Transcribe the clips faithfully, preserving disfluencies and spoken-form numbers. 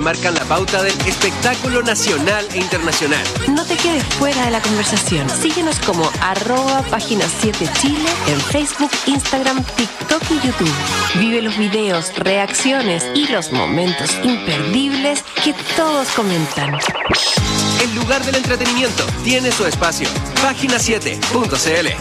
marcan la pauta del espectáculo nacional e internacional. No te quedes fuera de la conversación. Síguenos como arroba página siete Chile en Facebook, Instagram, TikTok y YouTube. Vive los videos, reacciones y los momentos imperdibles que todos comentan. El lugar del entretenimiento tiene su espacio. página siete punto c l.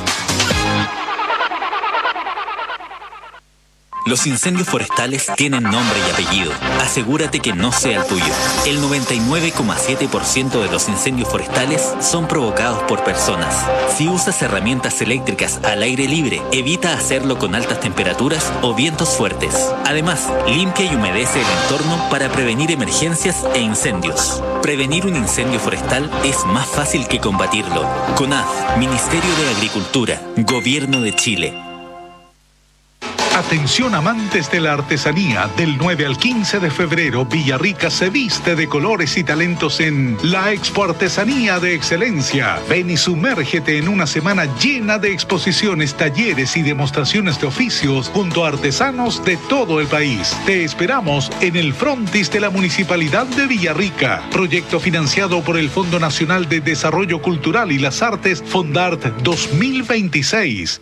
Los incendios forestales tienen nombre y apellido. Asegúrate que no sea el tuyo. El noventa y nueve coma siete por ciento de los incendios forestales son provocados por personas. Si usas herramientas eléctricas al aire libre, evita hacerlo con altas temperaturas o vientos fuertes. Además, limpia y humedece el entorno para prevenir emergencias e incendios. Prevenir un incendio forestal es más fácil que combatirlo. CONAF, Ministerio de Agricultura, Gobierno de Chile. Atención amantes de la artesanía, del nueve al quince de febrero, Villarrica se viste de colores y talentos en la Expo Artesanía de Excelencia. Ven y sumérgete en una semana llena de exposiciones, talleres y demostraciones de oficios junto a artesanos de todo el país. Te esperamos en el frontis de la Municipalidad de Villarrica. Proyecto financiado por el Fondo Nacional de Desarrollo Cultural y las Artes, Fondart dos mil veintiséis.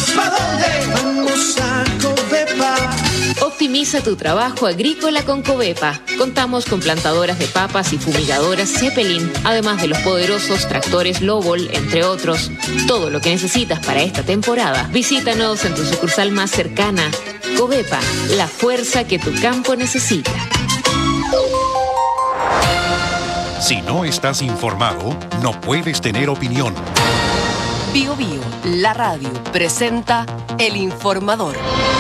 Optimiza tu trabajo agrícola con Covepa. Contamos con plantadoras de papas y fumigadoras Zeppelin, además de los poderosos tractores Lobol, entre otros. Todo lo que necesitas para esta temporada. Visítanos en tu sucursal más cercana. Covepa, la fuerza que tu campo necesita. Si no estás informado, no puedes tener opinión. Bio Bio, la radio, presenta El Informador.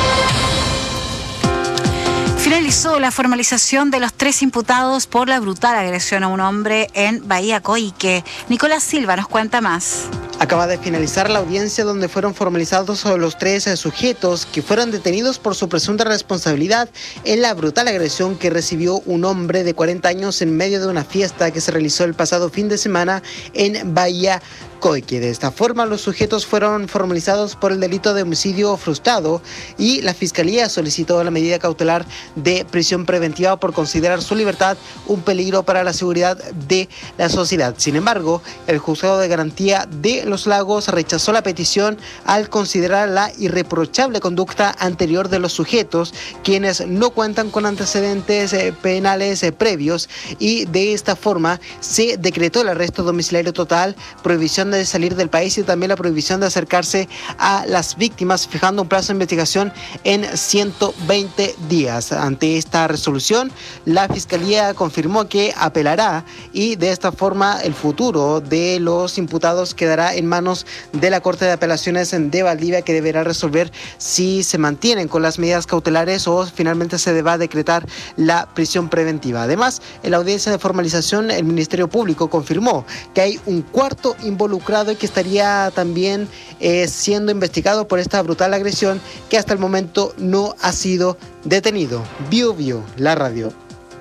Finalizó la formalización de los tres imputados por la brutal agresión a un hombre en Bahía Coique. Nicolás Silva nos cuenta más. Acaba de finalizar la audiencia donde fueron formalizados los tres sujetos que fueron detenidos por su presunta responsabilidad en la brutal agresión que recibió un hombre de cuarenta años en medio de una fiesta que se realizó el pasado fin de semana en Bahía Coique. De esta forma, los sujetos fueron formalizados por el delito de homicidio frustrado y la Fiscalía solicitó la medida cautelar de prisión preventiva por considerar su libertad un peligro para la seguridad de la sociedad. Sin embargo, el Juzgado de Garantía de Los Lagos rechazó la petición al considerar la irreprochable conducta anterior de los sujetos, quienes no cuentan con antecedentes eh, penales eh, previos, y de esta forma se decretó el arresto domiciliario total, prohibición de salir del país y también la prohibición de acercarse a las víctimas, fijando un plazo de investigación en ciento veinte días. Ante esta resolución, la Fiscalía confirmó que apelará y de esta forma el futuro de los imputados quedará en manos de la Corte de Apelaciones de Valdivia, que deberá resolver si se mantienen con las medidas cautelares o finalmente se deba decretar la prisión preventiva. Además, en la audiencia de formalización, el Ministerio Público confirmó que hay un cuarto involucrado y que estaría también eh, siendo investigado por esta brutal agresión, que hasta el momento no ha sido detenido. Bio Bio, la radio.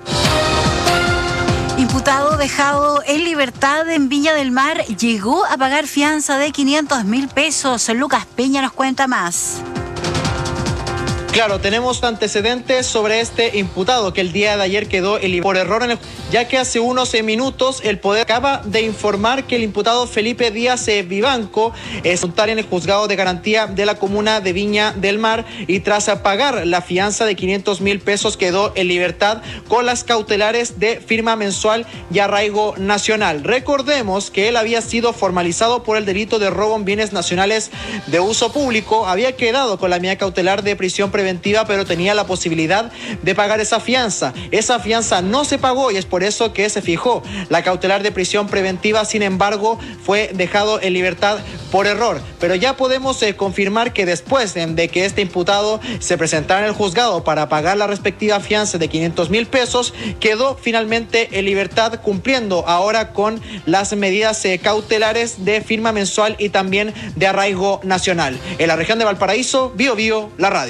Imputado dejado en libertad en Viña del Mar llegó a pagar fianza de quinientos mil pesos. Lucas Peña nos cuenta más. Claro, tenemos antecedentes sobre este imputado que el día de ayer quedó el por error en el, ya que hace unos minutos el Poder acaba de informar que el imputado Felipe Díaz Vivanco es voluntario en el Juzgado de Garantía de la Comuna de Viña del Mar y tras pagar la fianza de quinientos mil pesos quedó en libertad con las cautelares de firma mensual y arraigo nacional. Recordemos que él había sido formalizado por el delito de robo en bienes nacionales de uso público, había quedado con la medida cautelar de prisión preventiva, pero tenía la posibilidad de pagar esa fianza. Esa fianza no se pagó y es por eso que se fijó la cautelar de prisión preventiva. Sin embargo, fue dejado en libertad por error. Pero ya podemos eh, confirmar que después eh, de que este imputado se presentara en el juzgado para pagar la respectiva fianza de quinientos mil pesos, quedó finalmente en libertad, cumpliendo ahora con las medidas eh, cautelares de firma mensual y también de arraigo nacional. En la región de Valparaíso, Bio Bio, la radio.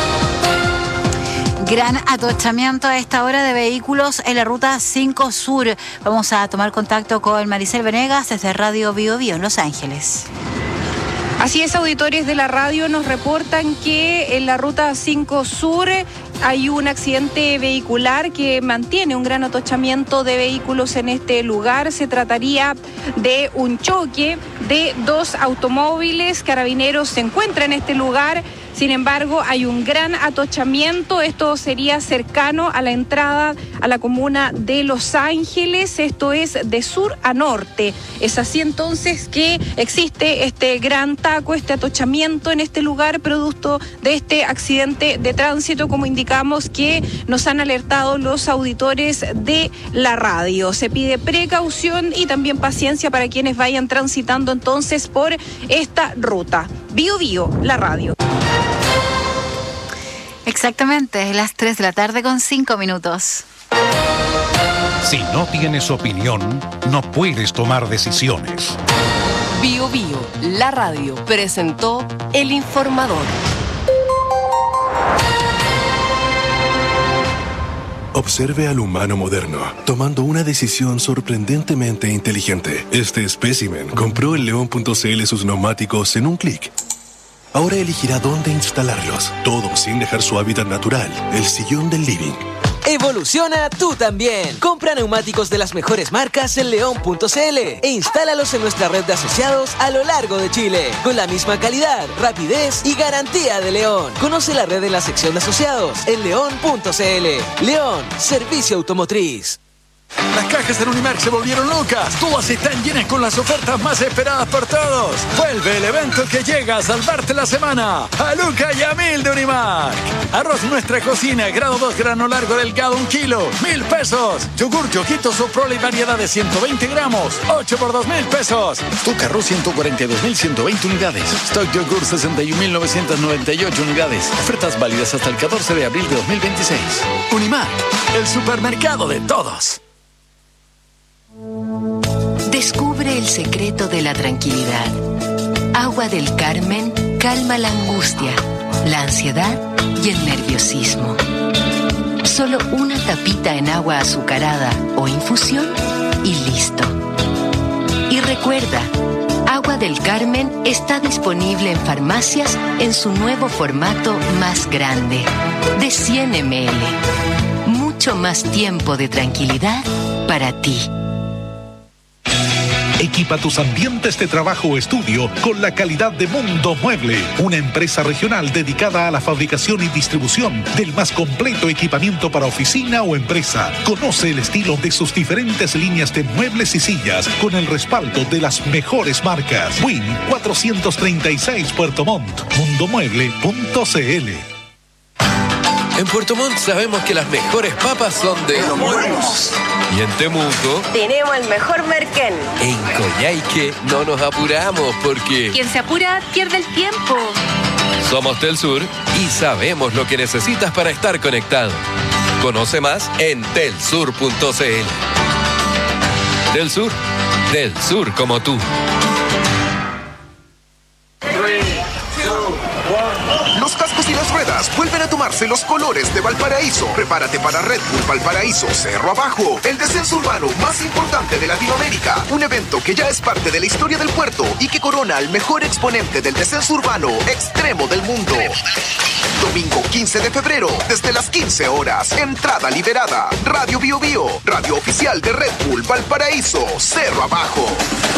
Gran atochamiento a esta hora de vehículos en la ruta cinco Sur. Vamos a tomar contacto con Maricel Venegas desde Radio Bio Bio en Los Ángeles. Así es, auditores de la radio nos reportan que en la ruta cinco Sur hay un accidente vehicular que mantiene un gran atochamiento de vehículos en este lugar. Se trataría de un choque de dos automóviles. Carabineros se encuentra en este lugar. Sin embargo, hay un gran atochamiento. Esto sería cercano a la entrada a la comuna de Los Ángeles. Esto es de sur a norte. Es así entonces que existe este gran taco, este atochamiento en este lugar, producto de este accidente de tránsito, como indicamos, que nos han alertado los auditores de la radio. Se pide precaución y también paciencia para quienes vayan transitando entonces por esta ruta. Bio Bio, la radio. Exactamente, es las tres de la tarde con cinco minutos. Si no tienes opinión, no puedes tomar decisiones. Bio Bio, la radio, presentó El Informador. Observe al humano moderno, tomando una decisión sorprendentemente inteligente. Este espécimen compró en león punto c l sus neumáticos en un clic. Ahora elegirá dónde instalarlos, todo sin dejar su hábitat natural, el sillón del living. Evoluciona tú también. Compra neumáticos de las mejores marcas en león punto c l e instálalos en nuestra red de asociados a lo largo de Chile, con la misma calidad, rapidez y garantía de León. Conoce la red en la sección de asociados en león punto c l. León, servicio automotriz. Las cajas en Unimark se volvieron locas. Todas están llenas con las ofertas más esperadas por todos. Vuelve el evento que llega a salvarte la semana. A Luca y a Mil de Unimark. Arroz Nuestra Cocina, grado dos, grano largo delgado, un kilo, mil pesos. Yogur Yoquito Soprole, variedad de ciento veinte gramos, ocho por dos mil pesos. Stock Arroz ciento cuarenta y dos mil ciento veinte unidades. Stock Yogur sesenta y un mil novecientos noventa y ocho unidades. Ofertas válidas hasta el catorce de abril de dos mil veintiséis. Unimark, el supermercado de todos. Descubre el secreto de la tranquilidad. Agua del Carmen calma la angustia, la ansiedad y el nerviosismo. Solo una tapita en agua azucarada o infusión y listo. Y recuerda, Agua del Carmen está disponible en farmacias en su nuevo formato más grande, de cien mililitros. Mucho más tiempo de tranquilidad para ti. Equipa tus ambientes de trabajo o estudio con la calidad de Mundo Mueble, una empresa regional dedicada a la fabricación y distribución del más completo equipamiento para oficina o empresa. Conoce el estilo de sus diferentes líneas de muebles y sillas con el respaldo de las mejores marcas. Win cuatrocientos treinta y seis Puerto Montt, mundo mueble punto c l. En Puerto Montt sabemos que las mejores papas son de Los Buenos. Y en Temuco tenemos el mejor merquén. En Coyhaique no nos apuramos porque Quien se apura pierde el tiempo. somos Telsur y sabemos lo que necesitas para estar conectado. Conoce más en telsur punto c l. Telsur, del sur como tú. Los cascos y las ruedas vuelven a tomarse los colores de Valparaíso. Prepárate para Red Bull Valparaíso Cerro Abajo, el descenso urbano más importante de Latinoamérica. Un evento que ya es parte de la historia del puerto y que corona al mejor exponente del descenso urbano extremo del mundo. Domingo quince de febrero, desde las quince horas. Entrada liberada. Radio Bio Bio, radio oficial de Red Bull Valparaíso Cerro Abajo.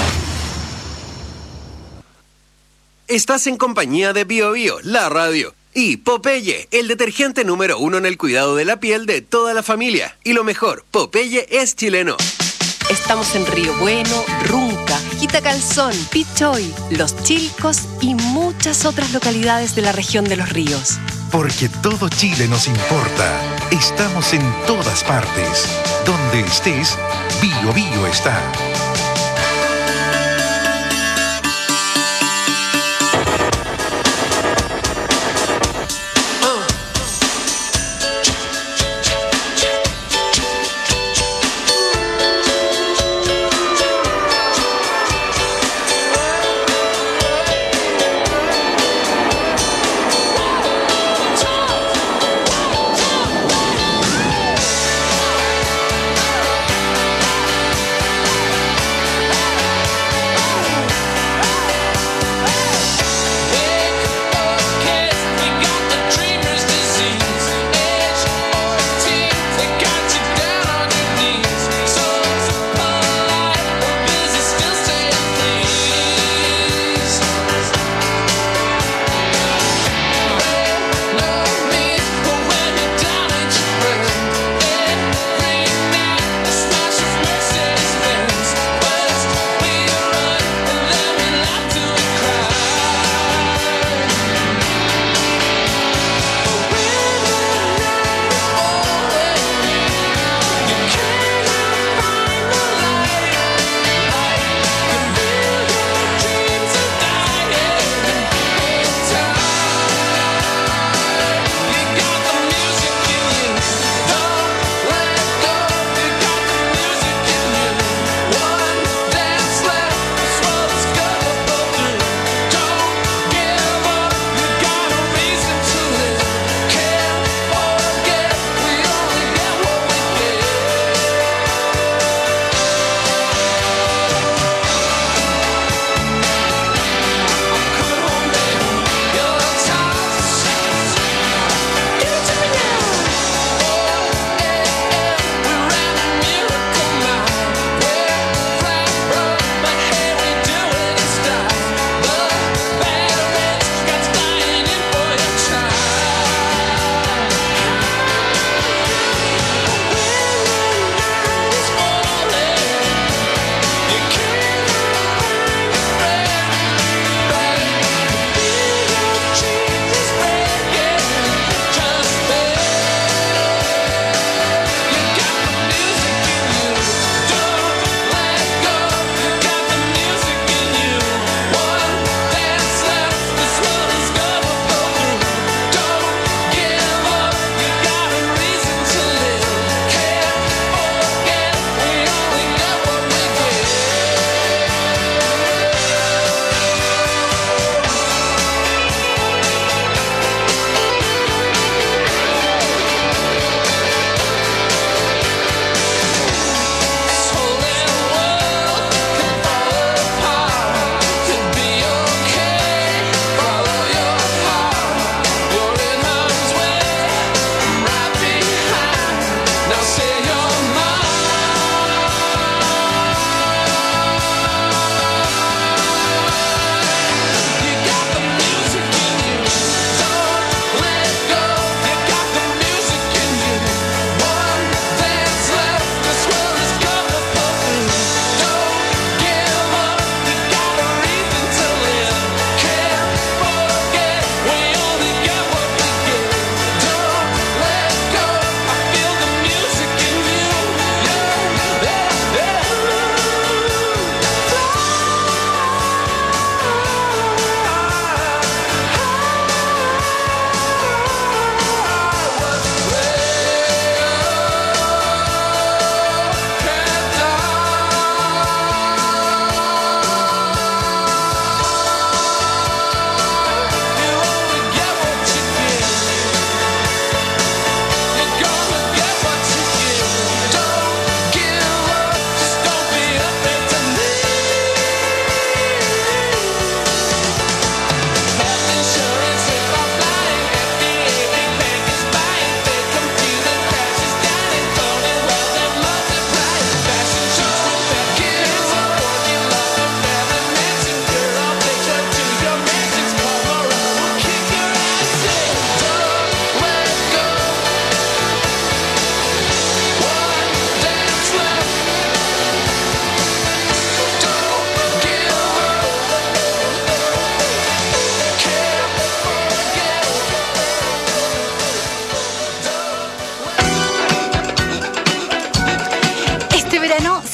Estás en compañía de Bio Bio, la radio. Y Popeye, el detergente número uno en el cuidado de la piel de toda la familia. Y lo mejor, Popeye es chileno. Estamos en Río Bueno, Runca, Quitacalzón, Pichoy, Los Chilcos y muchas otras localidades de la región de Los Ríos. Porque todo Chile nos importa. Estamos en todas partes. Donde estés, Bio Bio está.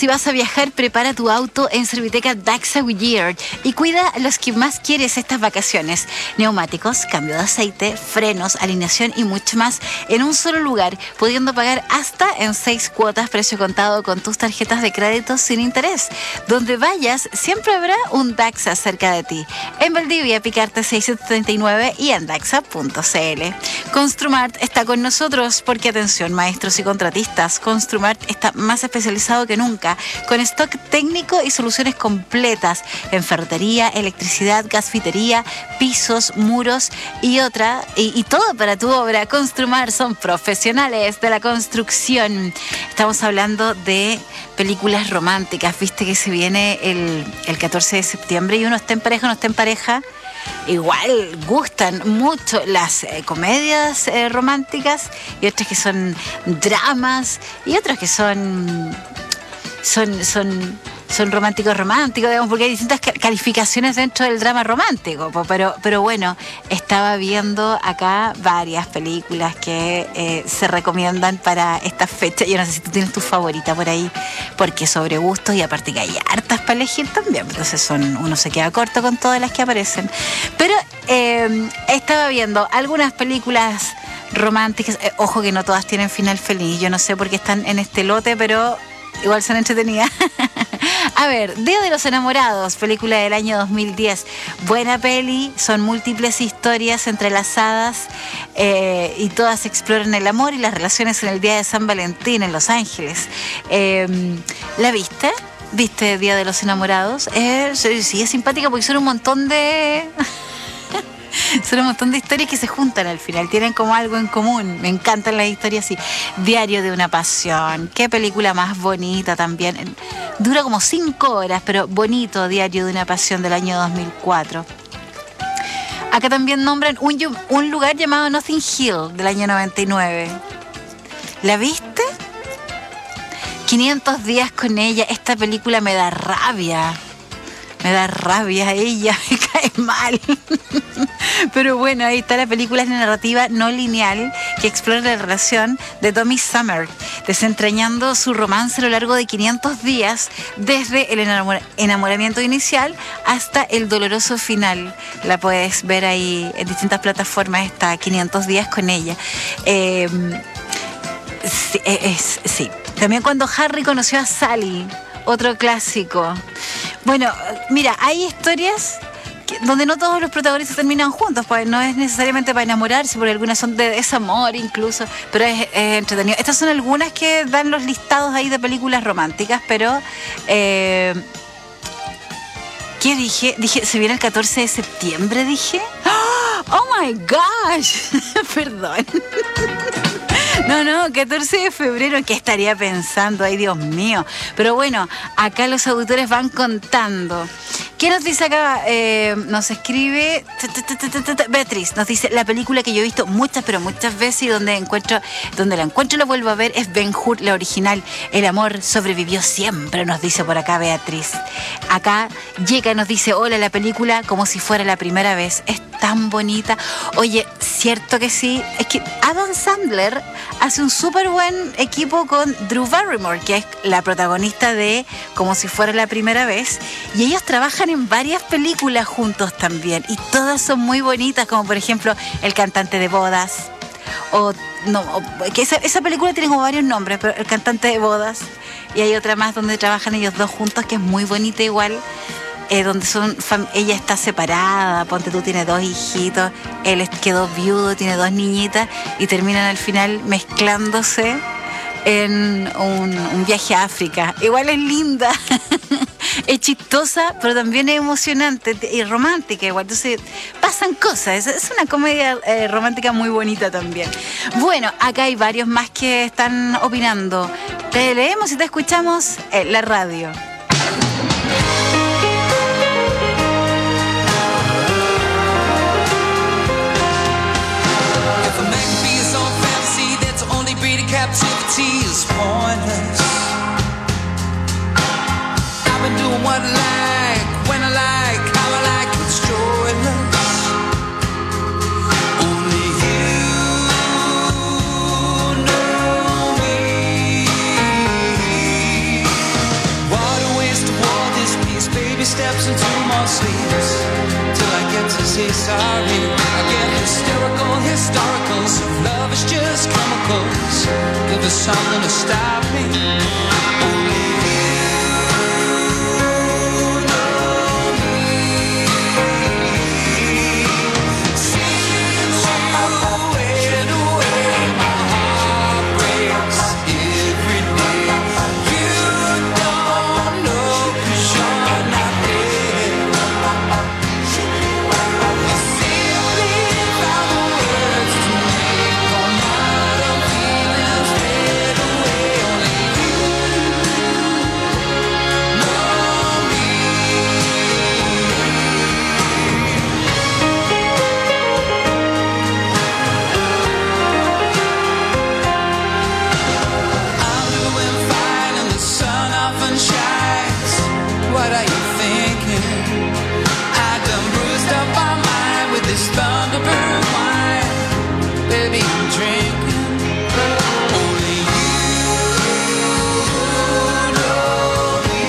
Si vas a viajar, prepara tu auto en Serviteca Daxa Goodyear y cuida a los que más quieres estas vacaciones. Neumáticos, cambio de aceite, frenos, alineación y mucho más en un solo lugar, pudiendo pagar hasta en seis cuotas, precio contado con tus tarjetas de crédito sin interés. Donde vayas, siempre habrá un Daxa cerca de ti. En Valdivia, Picarte seiscientos treinta y nueve y en daxa punto c l. Construmart está con nosotros porque, atención, maestros y contratistas, Construmart está más especializado que nunca, con stock técnico y soluciones completas en ferretería, electricidad, gasfitería, pisos, muros y otra, y, y todo para tu obra. Construmart son profesionales de la construcción. Estamos hablando de películas románticas. Viste que se viene el, el catorce de septiembre y uno está en pareja, no está en pareja. Igual gustan mucho las eh, comedias eh, románticas y otras que son dramas y otras que son son son son románticos románticos, digamos, porque hay distintas calificaciones dentro del drama romántico, pero, pero bueno, estaba viendo acá varias películas que eh, se recomiendan para esta fecha. Yo no sé si tú tienes tu favorita por ahí, porque sobre gustos, y aparte que hay hartas para elegir también, entonces son, uno se queda corto con todas las que aparecen. Pero eh, estaba viendo algunas películas románticas, eh, ojo que no todas tienen final feliz, yo no sé por qué están en este lote, pero igual son entretenidas. A ver, Día de los Enamorados, película del año dos mil diez. Buena peli, son múltiples historias entrelazadas eh, y todas exploran el amor y las relaciones en el Día de San Valentín en Los Ángeles. Eh, ¿La viste? ¿Viste Día de los Enamorados? Eh, sí, es simpática porque son un montón de... Son un montón de historias que se juntan al final, tienen como algo en común. Me encantan las historias así. Diario de una pasión, qué película más bonita también. Dura como cinco horas, pero bonito. Diario de una pasión del año dos mil cuatro. Acá también nombran un, un lugar llamado Notting Hill del año noventa y nueve. ¿La viste? quinientos días con ella. Esta película me da rabia. Me da rabia ella, me cae mal. Pero bueno, ahí está la película, es una narrativa no lineal que explora la relación de Tommy Summer, desentrañando su romance a lo largo de quinientos días, desde el enamor- enamoramiento inicial hasta el doloroso final. La puedes ver ahí en distintas plataformas, está quinientos días con ella. Eh, sí, es, sí. También cuando Harry conoció a Sally, otro clásico. Bueno, mira, hay historias que, donde no todos los protagonistas terminan juntos, pues no es necesariamente para enamorarse, porque algunas son de desamor incluso, pero es, es entretenido. Estas son algunas que dan los listados ahí de películas románticas, pero... Eh, ¿qué dije? Dije, se viene el catorce de septiembre, dije. ¡Oh, my gosh! Perdón. No, no, catorce de febrero, ¿qué estaría pensando? Ay, Dios mío. Pero bueno, acá los auditores van contando. ¿Qué nos dice acá? Eh, nos escribe Beatriz, nos dice, la película que yo he visto muchas, pero muchas veces y donde encuentro, donde la encuentro y la vuelvo a ver es Ben-Hur, la original. El amor sobrevivió siempre, nos dice por acá Beatriz. Acá llega, nos dice, hola, la película como si fuera la primera vez. Es tan bonita. Oye, cierto que sí. Es que Adam Sandler hace un súper buen equipo con Drew Barrymore, que es la protagonista de Como si fuera la primera vez, y ellos trabajan en varias películas juntos también, y todas son muy bonitas, como por ejemplo El cantante de bodas, o no, o, que esa, esa película tiene como varios nombres, pero El cantante de bodas, y hay otra más donde trabajan ellos dos juntos que es muy bonita igual. Eh, donde son fam- ella está separada, ponte tú, tiene dos hijitos, él quedó viudo, tiene dos niñitas y terminan al final mezclándose en un, un viaje a África. Igual es linda, es chistosa, pero también es emocionante y romántica igual. Entonces pasan cosas, es, es una comedia eh, romántica muy bonita también. Bueno, acá hay varios más que están opinando. Te leemos y te escuchamos en la radio. Captivity is pointless. I've been doing what I like, when I like, how I like, it's joyless. Only you know me. long sleeves till I get to say sorry. I get hysterical, historicals. Love is just chemicals. Give us something to stop me. Only Thunderbird wine, baby, I'm drinking. Only you know me.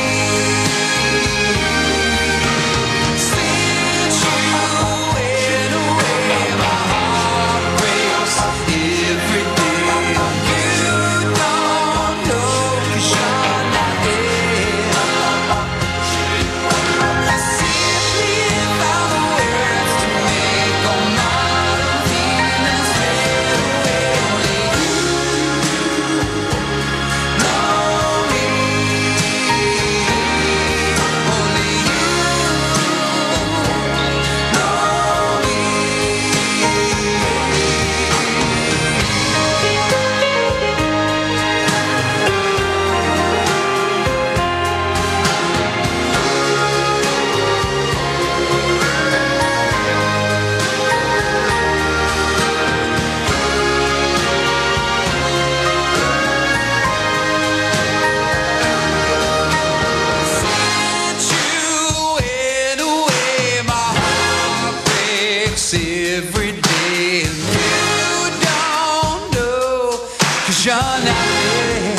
Since you went away, my heart breaks every day. You don't know, 'cause you're not there. I simply found the words to make all modern feelings fade away. Only you know me. Only you know Since you went away, my heart breaks every day. And you don't know, 'cause you're not there.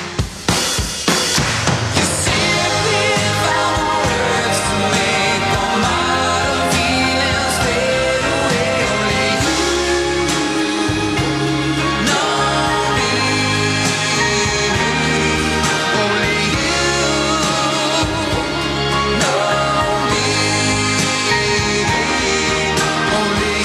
You simply found the words to make all modern feelings fade away. Only you know me. Only you know me. Only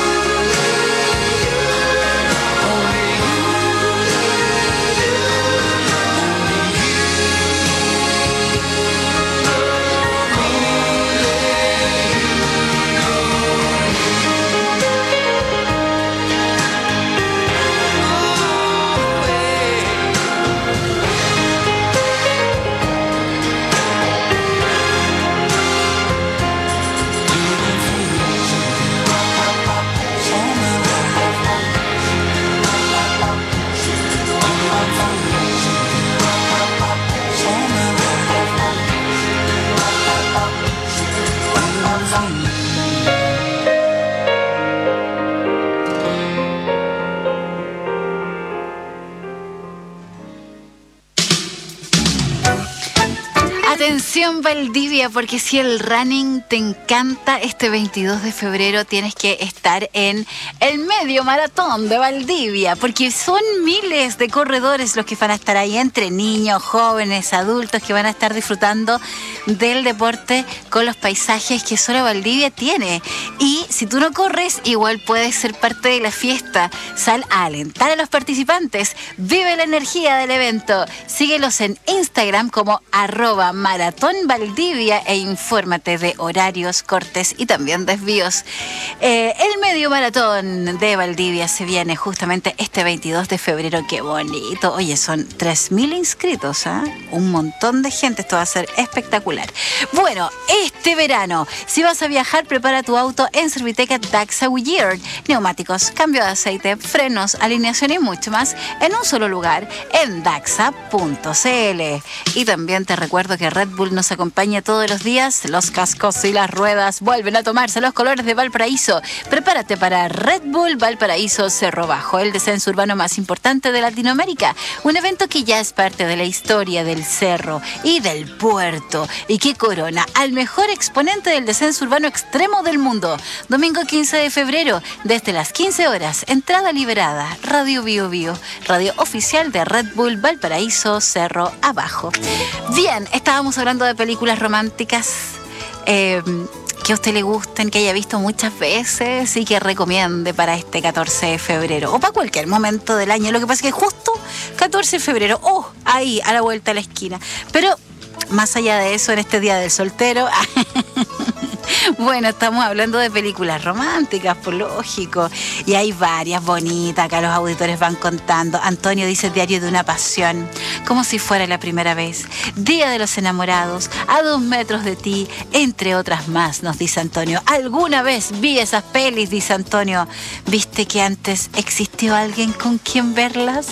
Atención Valdivia, porque si el running te encanta, este veintidós de febrero tienes que estar en el medio maratón de Valdivia, porque son miles de corredores los que van a estar ahí, entre niños, jóvenes, adultos, que van a estar disfrutando del deporte con los paisajes que solo Valdivia tiene. Y si tú no corres, igual puedes ser parte de la fiesta. Sal a alentar a los participantes, vive la energía del evento. Síguelos en Instagram como arroba Maratón Valdivia e infórmate de horarios, cortes y también desvíos. Eh, el medio maratón de Valdivia se viene justamente este veintidós de febrero. ¡Qué bonito! Oye, son tres mil inscritos, ¿eh? Un montón de gente. Esto va a ser espectacular. Bueno, este verano, si vas a viajar, prepara tu auto en Serviteca Daxa Goodyear. Neumáticos, cambio de aceite, frenos, alineación y mucho más en un solo lugar en daxa punto c l. Y también te recuerdo que que Red Bull nos acompaña todos los días. Los cascos y las ruedas vuelven a tomarse los colores de Valparaíso. Prepárate para Red Bull Valparaíso Cerro Bajo, el descenso urbano más importante de Latinoamérica. Un evento que ya es parte de la historia del cerro y del puerto y que corona al mejor exponente del descenso urbano extremo del mundo. Domingo quince de febrero, desde las quince horas, entrada liberada. Radio Bio Bio, radio oficial de Red Bull Valparaíso Cerro Abajo. Bien, estábamos hablando de películas románticas eh, que a usted le gusten, que haya visto muchas veces y que recomiende para este catorce de febrero o para cualquier momento del año. Lo que pasa es que justo catorce de febrero, oh, ahí, a la vuelta de la esquina. Pero más allá de eso, en este día del soltero... Bueno, estamos hablando de películas románticas, por lógico. Y hay varias bonitas, acá los auditores van contando. Antonio dice Diario de una pasión, como si fuera la primera vez. Día de los enamorados, A dos metros de ti, entre otras más, nos dice Antonio. Alguna vez vi esas pelis, dice Antonio. ¿Viste que antes existió alguien con quien verlas?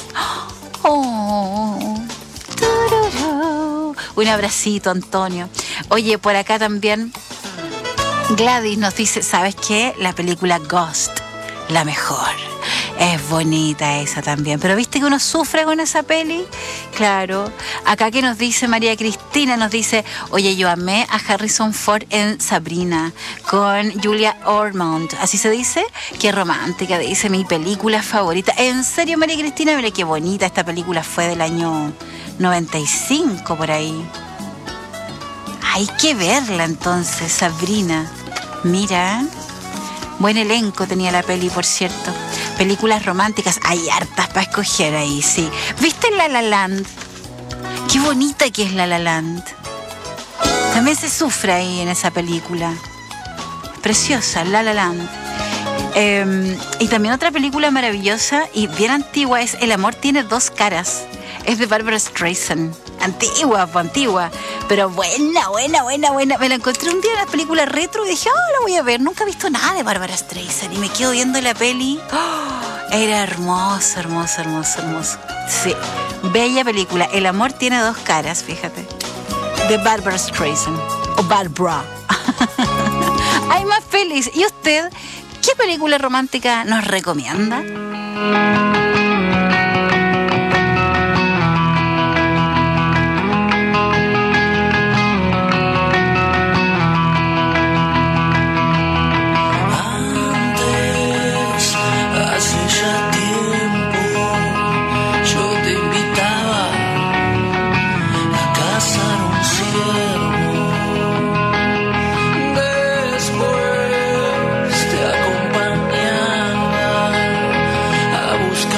Oh, tururú. Un abracito, Antonio. Oye, por acá también... Gladys nos dice, ¿sabes qué? La película Ghost, la mejor. Es bonita esa también. Pero ¿viste que uno sufre con esa peli? Claro. Acá que nos dice María Cristina, nos dice, oye, yo amé a Harrison Ford en Sabrina con Julia Ormond. ¿Así se dice? Qué romántica, dice, mi película favorita. En serio, María Cristina, mira qué bonita. Esta película fue del año noventa y cinco, por ahí. Hay que verla entonces, Sabrina. Mira, buen elenco tenía la peli, por cierto. Películas románticas, hay hartas para escoger ahí, sí. ¿Viste La La Land? Qué bonita que es La La Land. También se sufre ahí en esa película. Preciosa, La La Land. Eh, y también otra película maravillosa y bien antigua es El amor tiene dos caras. Es de Barbara Streisand. Antigua, pues antigua. Pero buena, buena, buena, buena. Me la encontré un día en la película retro y dije, oh, la voy a ver. Nunca he visto nada de Barbara Streisand. Y me quedo viendo la peli. Oh, era hermoso, hermoso, hermoso, hermoso. Sí, bella película. El amor tiene dos caras, fíjate. De Barbara Streisand. O Barbara. Hay más pelis. ¿Y usted qué película romántica nos recomienda? Después te acompañaba a buscar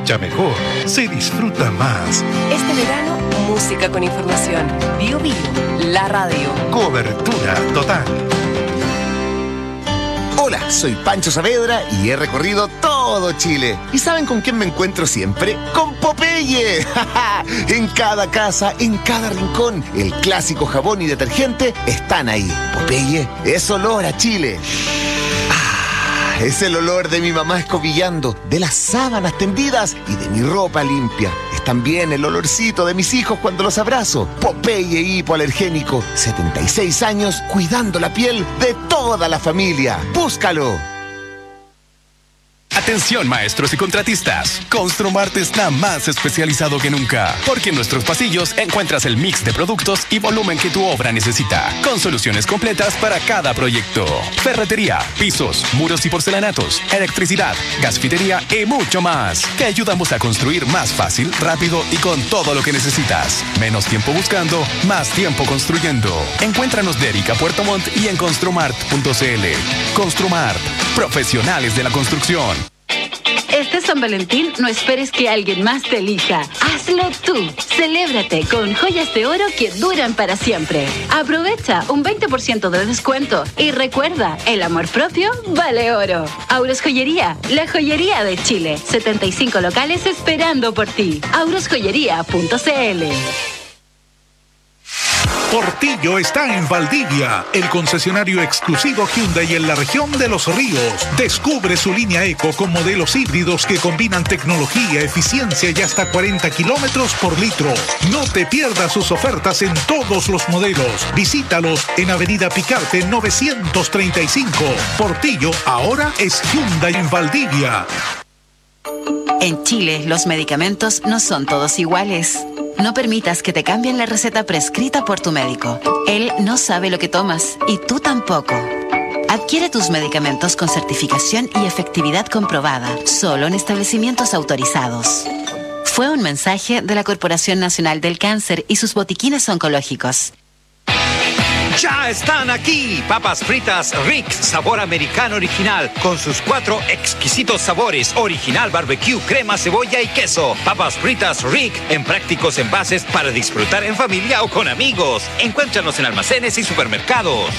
escucha mejor, se disfruta más. Este verano, música con información. Bio Bio, la radio. Cobertura total. Hola, soy Pancho Saavedra y he recorrido todo Chile. ¿Y saben con quién me encuentro siempre? ¡Con Popeye! En cada casa, en cada rincón, el clásico jabón y detergente están ahí. Popeye es olor a Chile. Ah, es el olor de mi mamá escobillando, de las sábanas tendidas y de mi ropa limpia. Es también el olorcito de mis hijos cuando los abrazo. Popeye hipoalergénico, setenta y seis años cuidando la piel de toda la familia. ¡Búscalo! Atención maestros y contratistas, Construmart está más especializado que nunca, porque en nuestros pasillos encuentras el mix de productos y volumen que tu obra necesita, con soluciones completas para cada proyecto. Ferretería, pisos, muros y porcelanatos, electricidad, gasfitería y mucho más. Te ayudamos a construir más fácil, rápido y con todo lo que necesitas. Menos tiempo buscando, más tiempo construyendo. Encuéntranos de Erika Puerto Montt y en construmart punto cl. Construmart, profesionales de la construcción. Este San Valentín no esperes que alguien más te elija. Hazlo tú. Celébrate con joyas de oro que duran para siempre. Aprovecha un veinte por ciento de descuento y recuerda, el amor propio vale oro. Auros Joyería, la joyería de Chile. setenta y cinco locales esperando por ti. auros joyería punto cl. Portillo está en Valdivia, el concesionario exclusivo Hyundai en la región de Los Ríos. Descubre su línea Eco con modelos híbridos que combinan tecnología, eficiencia y hasta cuarenta kilómetros por litro. No te pierdas sus ofertas en todos los modelos. Visítalos en Avenida Picarte novecientos treinta y cinco. Portillo ahora es Hyundai en Valdivia. En Chile, los medicamentos no son todos iguales. No permitas que te cambien la receta prescrita por tu médico. Él no sabe lo que tomas y tú tampoco. Adquiere tus medicamentos con certificación y efectividad comprobada, solo en establecimientos autorizados. Fue un mensaje de la Corporación Nacional del Cáncer y sus botiquines oncológicos. Ya están aquí, papas fritas Rick, sabor americano original, con sus cuatro exquisitos sabores, original, barbecue, crema, cebolla y queso. Papas fritas Rick, en prácticos envases para disfrutar en familia o con amigos. Encuéntranos en almacenes y supermercados.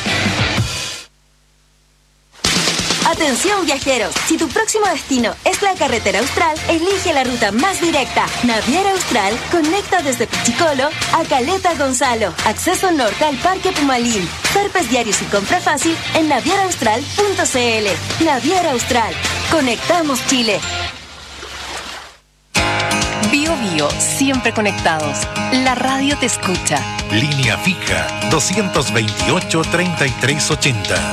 Atención viajeros, si tu próximo destino es la carretera austral, elige la ruta más directa. Naviera Austral conecta desde Pichicolo a Caleta Gonzalo. Acceso norte al Parque Pumalín. Zarpes diarios y compra fácil en naviera austral punto cl. Naviera Austral. Conectamos Chile. Bio Bio, siempre conectados. La radio te escucha. Línea fija dos veintiocho, treinta y tres ochenta.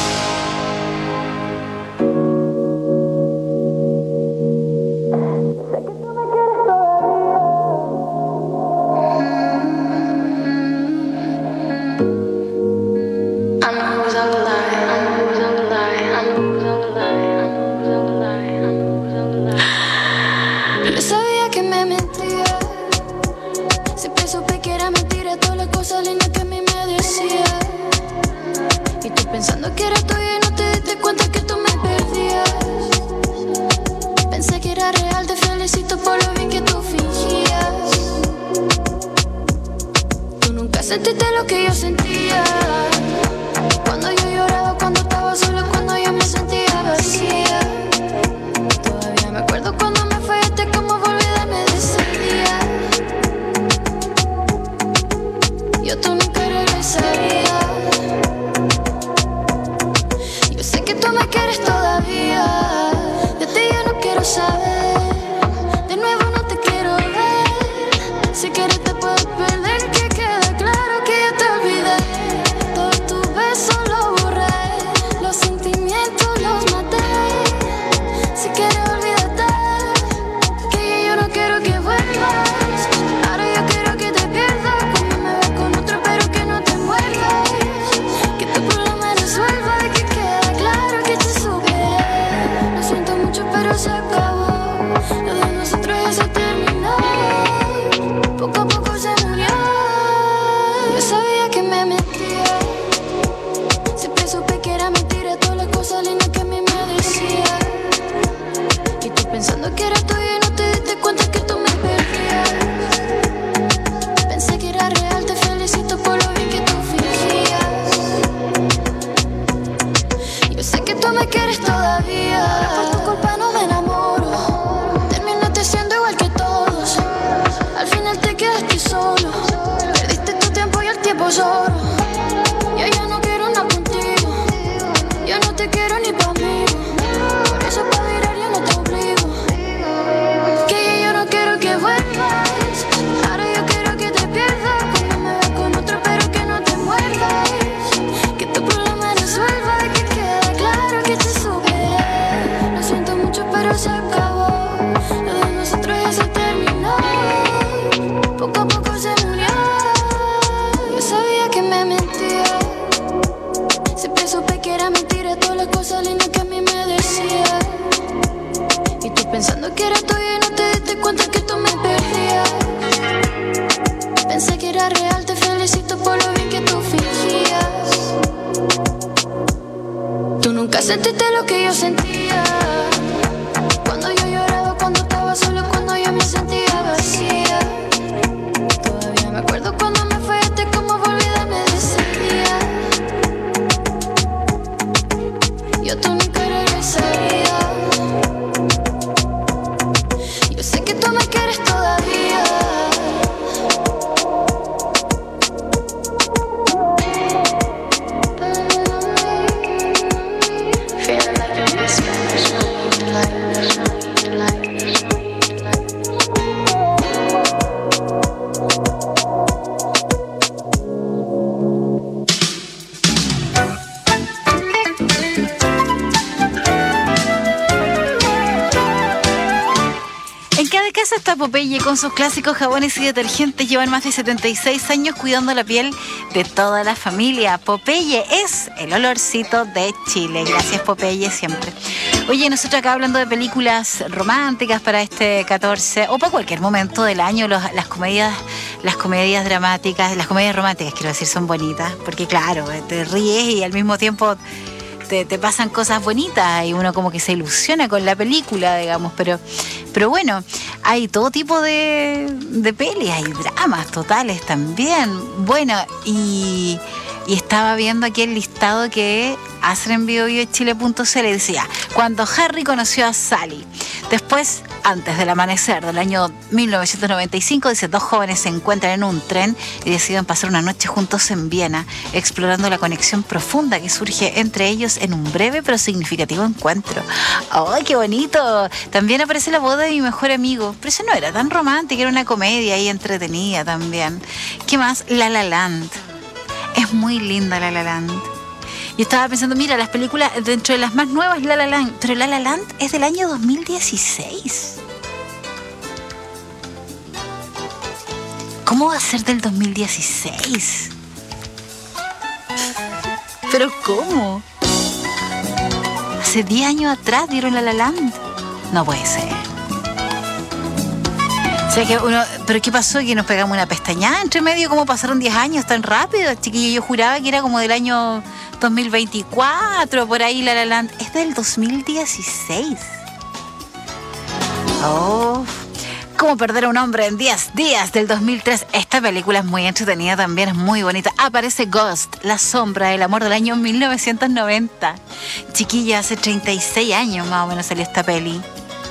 Sentiste lo que yo sentía cuando yo lloraba, cuando estaba sola, cuando yo me sentía vacía. Todavía me acuerdo cuando me fallaste, cómo volví a darme de ese día. Yo tú nunca regresaría. Yo sé que tú me quieres todavía. De ti yo no quiero saber. De nuevo no te quiero ver. Si quieres te puedo perder. Se acabó, lo de nosotros ya se terminó. Poco a poco ti solo. Perdiste tu tiempo y el tiempo lloro. Yo ya no quiero nada contigo. Yo no te quiero ni pa' mí. Por eso pa' virar yo no te obligo. Que yo no quiero que vuelvas. Ahora yo quiero que te pierdas. Cuando me veas con otro pero que no te muerdas. Que tu problema resuelva. Que quede claro que te superé. Lo siento mucho pero se acabó. Lo de nosotros ya se terminó. Poco a poco se murió. Yo sabía que me mentía. Siempre supe que era mentira todas las cosas lindas que a mí me decía. Y tú pensando que era tuya y no te diste cuenta que tú me perdías. Pensé que era real, te felicito por lo bien que tú fingías. Tú nunca sentiste lo que yo sentía. Cuando yo lloraba, cuando estaba solo, cuando yo me sentía vacía. Todavía me acuerdo cuando me fallaste, como por vida me decía. Yo tú nunca regresaría. Yo sé que tú me quieres todavía. Feeling like you're in Spanish, like, like. En cada casa está Popeye con sus clásicos jabones y detergentes. Llevan más de setenta y seis años cuidando la piel de toda la familia. Popeye es el olorcito de Chile. Gracias, Popeye, siempre. Oye, nosotros acá hablando de películas románticas para este catorce o para cualquier momento del año, los, las comedias, las comedias dramáticas, las comedias románticas, quiero decir, son bonitas, porque claro, te ríes y al mismo tiempo te, te pasan cosas bonitas y uno como que se ilusiona con la película, digamos, pero, pero bueno, hay todo tipo de, de pelis, hay dramas totales también. Bueno, y... Y estaba viendo aquí el listado que hacen en bio bio chile punto c l y decía, cuando Harry conoció a Sally. Después, antes del amanecer del año mil novecientos noventa y cinco, dice, dos jóvenes se encuentran en un tren y deciden pasar una noche juntos en Viena, explorando la conexión profunda que surge entre ellos en un breve pero significativo encuentro. ¡Ay, qué bonito! También aparece la boda de mi mejor amigo, pero eso no era tan romántica, era una comedia y entretenida también. ¿Qué más? La La Land. Es muy linda La La Land. Yo estaba pensando, mira, las películas, dentro de las más nuevas, La La Land, pero La La Land es del año dos mil dieciséis. ¿Cómo va a ser del dos mil dieciséis? ¿Pero cómo? Hace diez años atrás dieron La La Land. No puede ser. O sea que uno, ¿pero qué pasó? Que nos pegamos una pestañada entre medio. ¿Cómo pasaron diez años tan rápido, chiquillo? Yo juraba que era como del año dos mil veinticuatro, por ahí La La Land. Es del dos mil dieciséis. Oh, ¿cómo perder a un hombre en diez días? Del dos mil tres. Esta película es muy entretenida también, es muy bonita. Aparece Ghost, la sombra del amor, del año mil novecientos noventa. Chiquilla, hace treinta y seis años más o menos salió esta peli.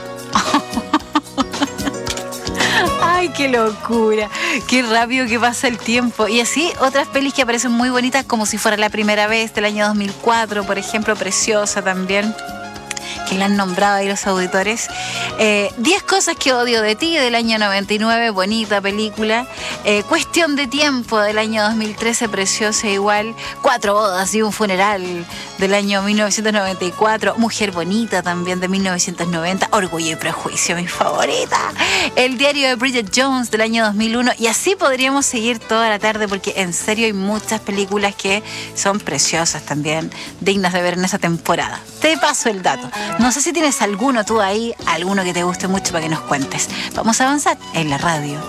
¡Ay, qué locura! ¡Qué rápido que pasa el tiempo! Y así, otras pelis que aparecen muy bonitas, como Si fuera la primera vez, del año dos mil cuatro, por ejemplo, preciosa también, que la han nombrado ahí los auditores. Eh, Diez cosas que odio de ti, del año noventa y nueve, bonita película. Eh, Cuestión de tiempo, del año dos mil trece, preciosa igual. Cuatro bodas y un funeral, del año mil novecientos noventa y cuatro. Mujer bonita también, de mil novecientos noventa. Orgullo y prejuicio, mi favorita. El diario de Bridget Jones, del año dos mil uno. Y así podríamos seguir toda la tarde, porque en serio hay muchas películas que son preciosas también, dignas de ver en esa temporada. Te paso el dato. No sé si tienes alguno tú ahí, alguno que te guste mucho para que nos cuentes. Vamos a avanzar en la radio.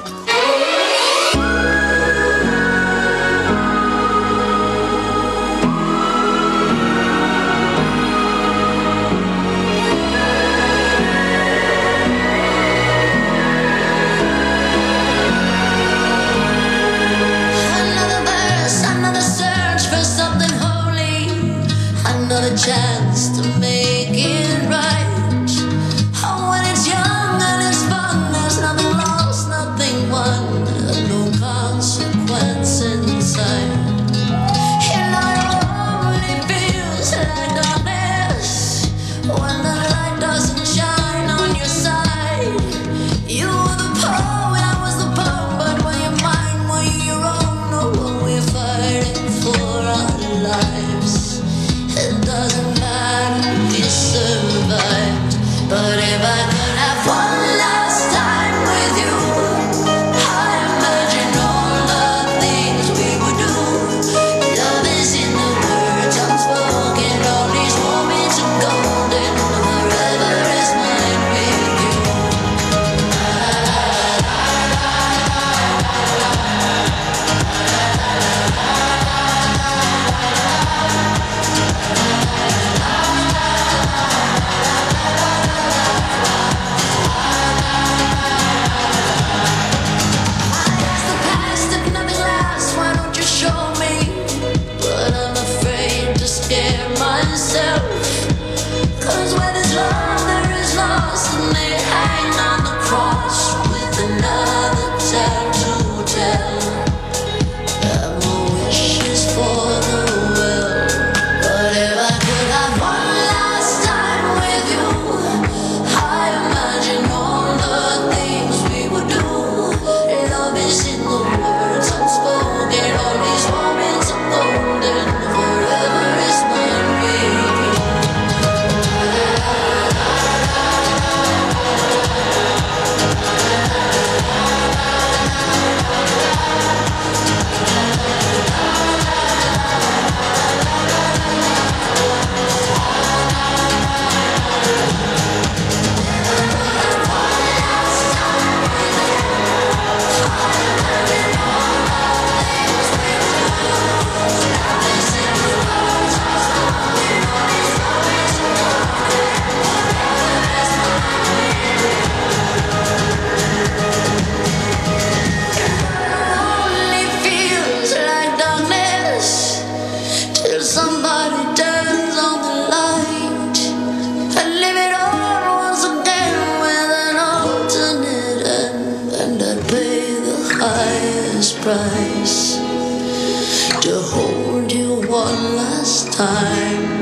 Chance to make it right. Oh, when it's young and it's fun, there's nothing lost, nothing won. highest price to hold you one last time.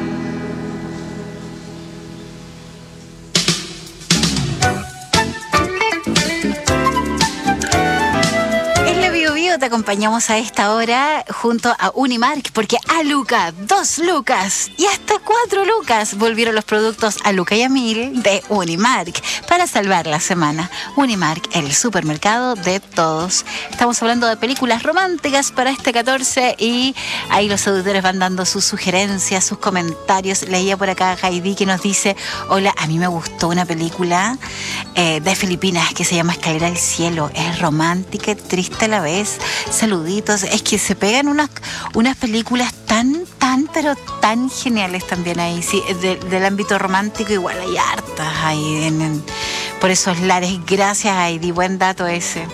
Te acompañamos a esta hora junto a Unimark, porque a Luca, dos lucas y hasta cuatro lucas volvieron los productos a Luca y a Mil de Unimark para salvar la semana. Unimark, el supermercado de todos. Estamos hablando de películas románticas para este catorce y ahí los auditores van dando sus sugerencias, sus comentarios. Leía por acá a Heidi que nos dice: hola, a mí me gustó una película eh, de Filipinas que se llama Escalera al Cielo. Es romántica y triste a la vez. Saluditos, es que se pegan unas, unas películas tan, tan, pero tan geniales también ahí, sí, de, del ámbito romántico igual hay hartas ahí, en, en, por esos lares. Gracias, Heidi, buen dato ese.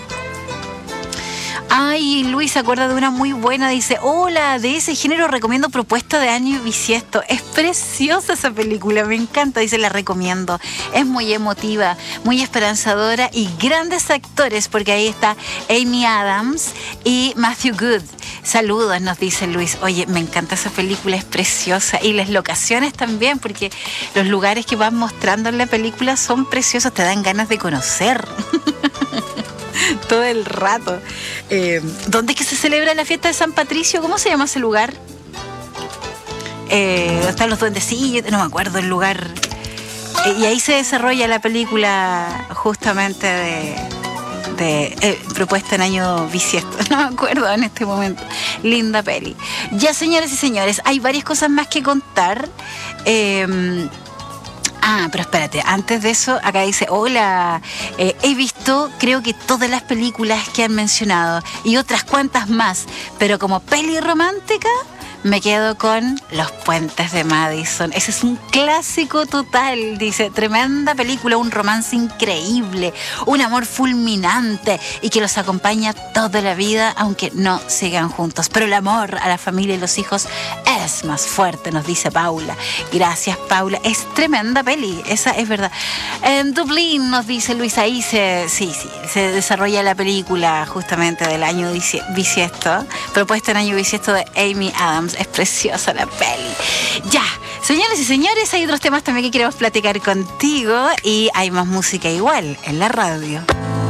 Ay, Luis se acuerda de una muy buena, dice: hola, de ese género recomiendo Propuesta de Año Bisiesto. Es preciosa esa película, me encanta, dice, la recomiendo. Es muy emotiva, muy esperanzadora y grandes actores, porque ahí está Amy Adams y Matthew Good. Saludos, nos dice Luis. Oye, me encanta esa película, es preciosa. Y las locaciones también, porque los lugares que van mostrando en la película son preciosos, te dan ganas de conocer. Todo el rato. Eh, ¿Dónde es que se celebra la fiesta de San Patricio? ¿Cómo se llama ese lugar? Eh, ¿Dónde están los duendecillos? No me acuerdo el lugar. Eh, y ahí se desarrolla la película justamente de, de eh, Propuesta en Año Bisiesto. No me acuerdo en este momento. Linda peli. Ya, señoras y señores, hay varias cosas más que contar. Eh, Ah, pero espérate, antes de eso, acá dice: hola, eh, he visto creo que todas las películas que han mencionado y otras cuantas más, pero como peli romántica me quedo con Los Puentes de Madison. Ese es un clásico total, dice. Tremenda película, un romance increíble, un amor fulminante y que los acompaña toda la vida, aunque no sigan juntos. Pero el amor a la familia y los hijos es más fuerte, nos dice Paula. Gracias, Paula. Es tremenda peli, esa es verdad. En Dublín, nos dice Luis, ahí se, sí, sí, se desarrolla la película justamente del año bisiesto, Propuesta en Año Bisiesto de Amy Adams. Es preciosa la peli. Ya, señores y señores, hay otros temas también que queremos platicar contigo y hay más música igual en la radio.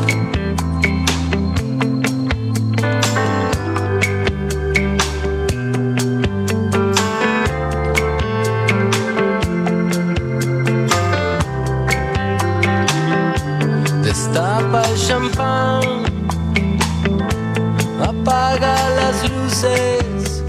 Destapa el champán, apaga las luces,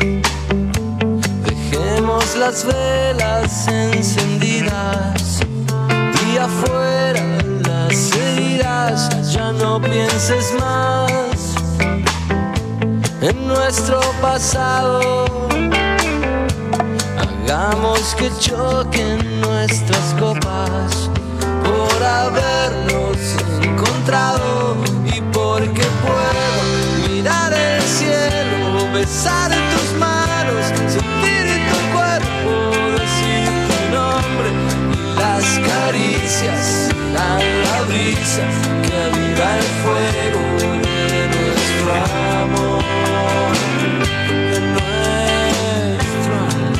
dejemos las velas encendidas y afuera las heridas. Ya no pienses más en nuestro pasado, hagamos que choquen nuestras copas por habernos encontrado y porque puedo mirar el cielo, besar tus manos, sentir tu cuerpo, decir tu nombre y las caricias dan la brisa que aviva el fuego de nuestro amor, de nuestro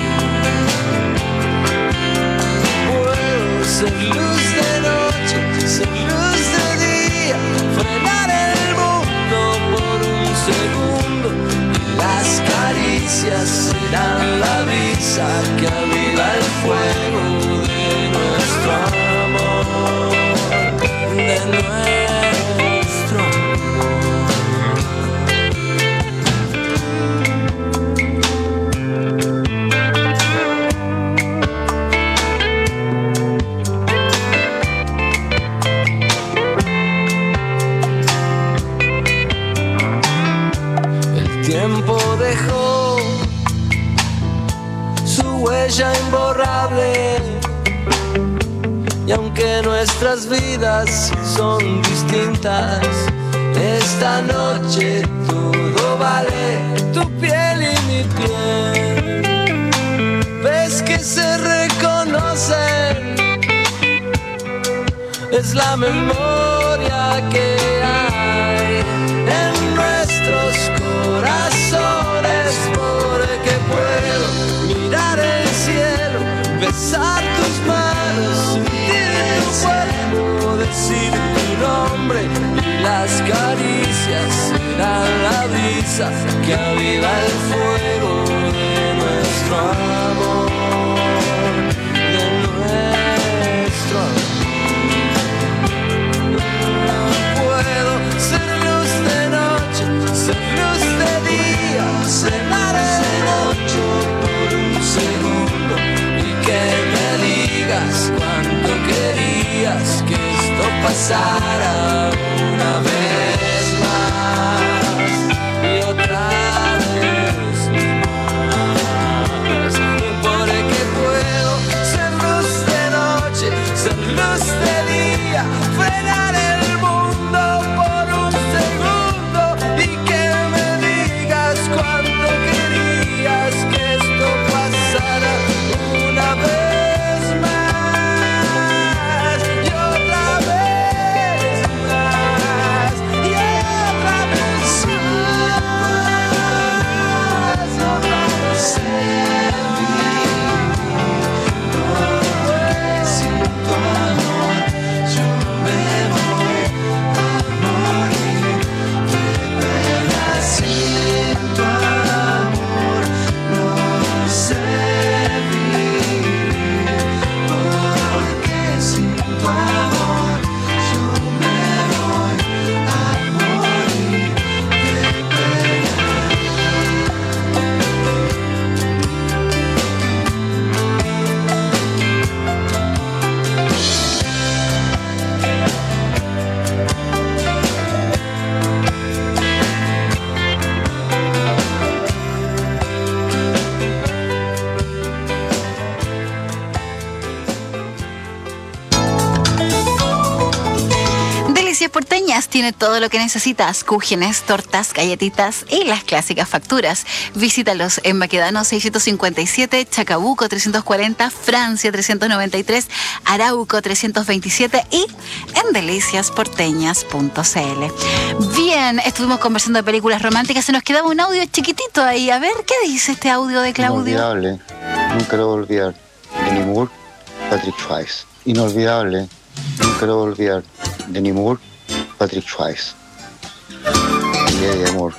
amor. Puedo ser luz de noche, ser luz de día, frenar el mundo por un segundo y las caricias serán la brisa que aviva el fuego de nuestro amor, de nuestro amor. El tiempo dejó su huella imborrable y aunque nuestras vidas son distintas, esta noche todo vale, tu piel y mi piel. Ves que se reconocen, es la memoria que hay fuerza que aviva el fuego de nuestro amor, de nuestro amor. Puedo ser luz de noche, ser luz de día, ser mar de noche por un segundo, y que me digas cuánto querías que esto pasara una vez más y otra vez más, porque puedo ser luz de noche, ser luz de día, frenar el mundo por un segundo y que me digas cuánto querías que esto pasara una vez más y otra vez más y otra vez más, otra vez sin tu amor yo me voy a morir de pena. Sin tu amor no sé vivir, porque sin tu amor yo me voy a morir de pena. Delicias Porteñas tiene todo lo que necesitas: cúgenes, tortas, galletitas y las clásicas facturas. Visítalos en Baquedano seiscientos cincuenta y siete, Chacabuco trescientos cuarenta, Francia trescientos noventa y tres, Arauco trescientos veintisiete y en delicias porteñas punto c l. Bien, estuvimos conversando de películas románticas, se nos quedaba un audio chiquitito ahí. A ver, ¿qué dice este audio de Claudio? Inolvidable, nunca lo voy a olvidar. Demi Moore, Patrick Swayze. Inolvidable, nunca lo voy a olvidar. Demi Moore, Patrick Swayze. Y Eddie Moore.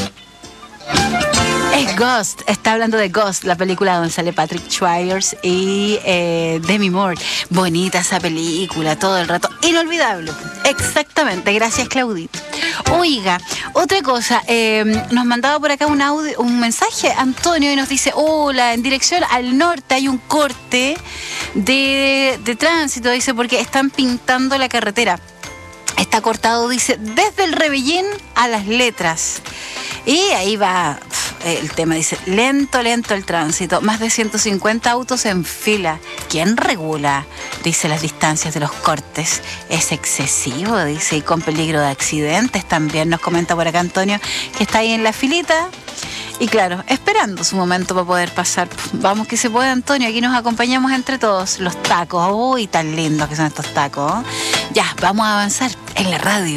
Es Ghost, está hablando de Ghost, la película donde sale Patrick Swayze y eh, Demi Moore. Bonita esa película, todo el rato. Inolvidable. Exactamente, gracias Claudito. Oiga, otra cosa, eh, nos mandaba por acá un audio, un mensaje Antonio y nos dice: hola, en dirección al norte hay un corte de, de tránsito, dice, porque están pintando la carretera. Está cortado, dice, desde el Rebellín a Las Letras. Y ahí va el tema, dice, lento, lento el tránsito, más de ciento cincuenta autos en fila. ¿Quién regula? Dice, las distancias de los cortes. Es excesivo, dice, y con peligro de accidentes también. Nos comenta por acá Antonio, que está ahí en la filita. Y claro, esperando su momento para poder pasar. Vamos que se puede, Antonio, aquí nos acompañamos entre todos. Los tacos, uy, tan lindos que son estos tacos. Ya, vamos a avanzar en la radio.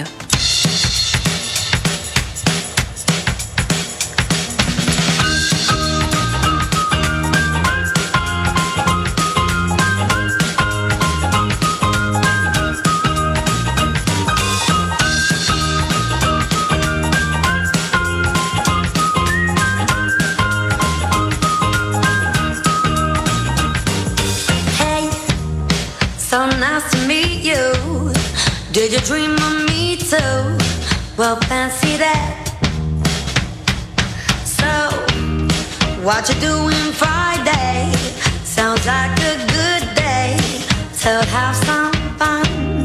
So nice to meet you. Did you dream of me too? Well, fancy that. So, what you doing Friday? Sounds like a good day to have some fun.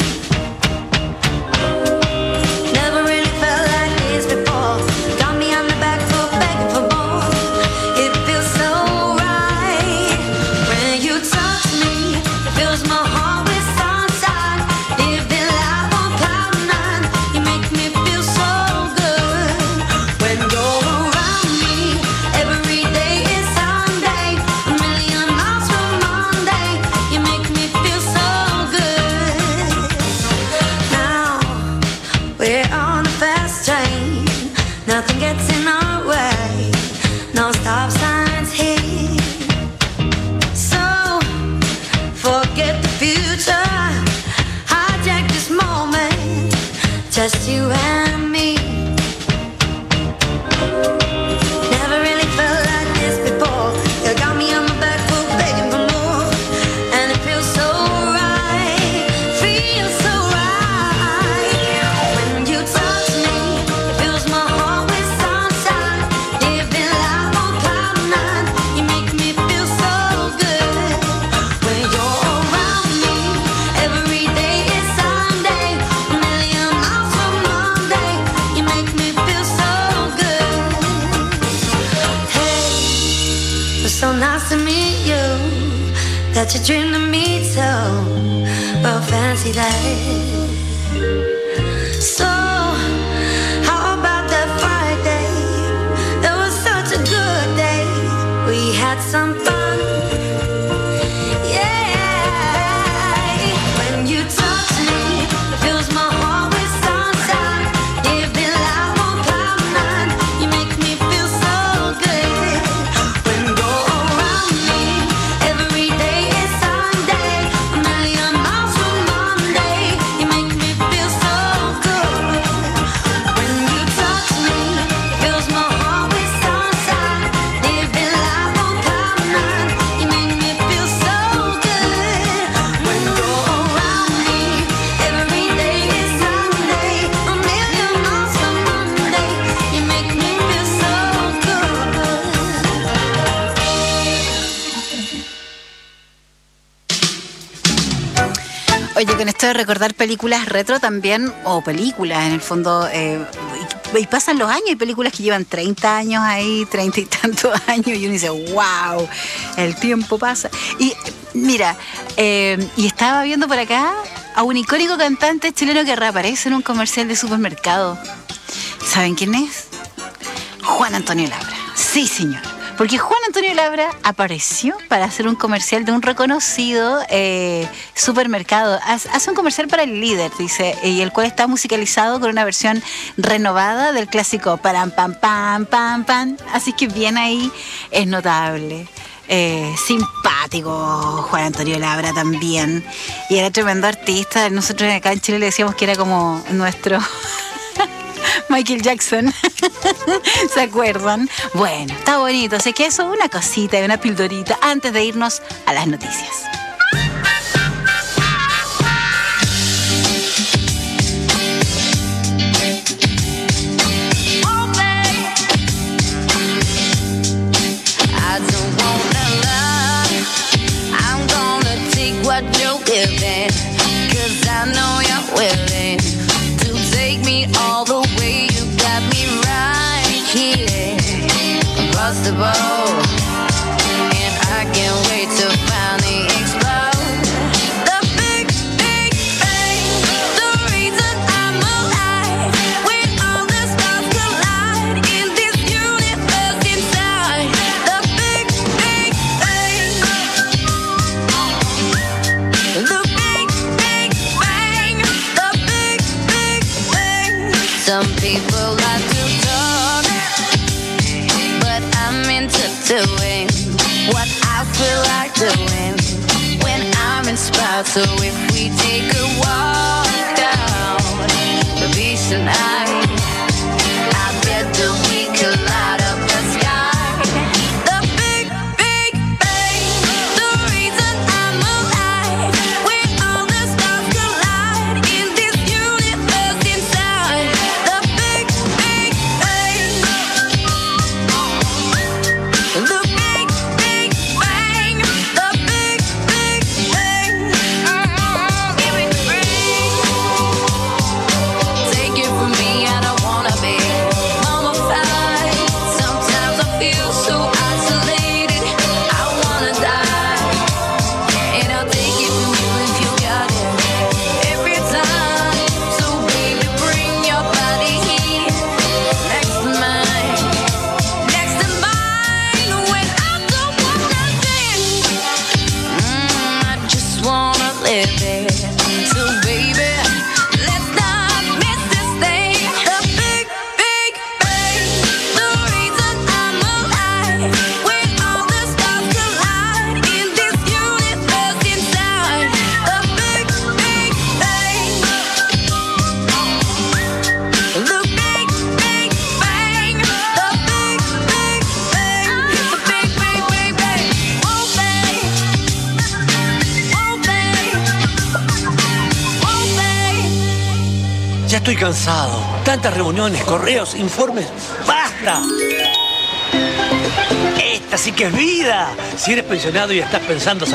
Never really felt like this before. Got me on the back foot begging for more. It feels so right when you touch me. It fills my heart. Nothing gets in our way, no stop signs here. So, forget the future, hijack this moment, just you and me. so nice to meet you. That you dream to meet so, well, fancy that. So, how about that Friday? It was such a good day. We had some fun. Oye, con esto de recordar películas retro también, o películas en el fondo, eh, y, y pasan los años, hay películas que llevan treinta años ahí, treinta y tantos años, y uno dice, wow, el tiempo pasa. Y mira, eh, y estaba viendo por acá a un icónico cantante chileno que reaparece en un comercial de supermercado. ¿Saben quién es? Juan Antonio Labra. Sí, señor. Porque Juan Antonio Labra apareció para hacer un comercial de un reconocido eh, supermercado. Hace un comercial para el Líder, dice, y el cual está musicalizado con una versión renovada del clásico Param, pam, pam, pam, pam. Así que bien ahí, es notable. Eh, simpático Juan Antonio Labra también. Y era tremendo artista. Nosotros acá en Chile le decíamos que era como nuestro... Michael Jackson. ¿Se acuerdan? Bueno, está bonito. Así que eso, una cosita y una pildorita antes de irnos a las noticias. All the way you got me right here across the board, and I can't wait to finally explode. The big, big bang, the reason I'm alive. When all the stars collide in this universe inside. The big, big bang. The big, big bang. The big, big bang. Some people like to talk, but I'm into doing what I feel like doing when I'm inspired. So if we take a walk down the beach tonight, I bet that we could light up the sky. The big, big bang, the reason I'm alive. When all the stars collide in this universe inside. The big, big bang. The big, big bang. The big, big bang. Give it to me. Take it from me, I don't wanna be mummified. Sometimes I feel so isolated, I wanna die. And I'll take it from you if you got it every time. So baby, bring your body here next to mine, next to mine. When I don't wanna think, mm, I just wanna live it. So baby, let's not miss this thing. The big, big bang, the reason I'm alive. When all the stars collide in this universe inside. The big, big bang. The big, big bang. The big, big bang. The big, big, big bang. Oh, babe. Oh, babe. Oh, babe. Ya estoy cansado. Tantas reuniones, correos, informes. ¡Basta! Esta sí que es vida. Si eres pensionado y estás pensando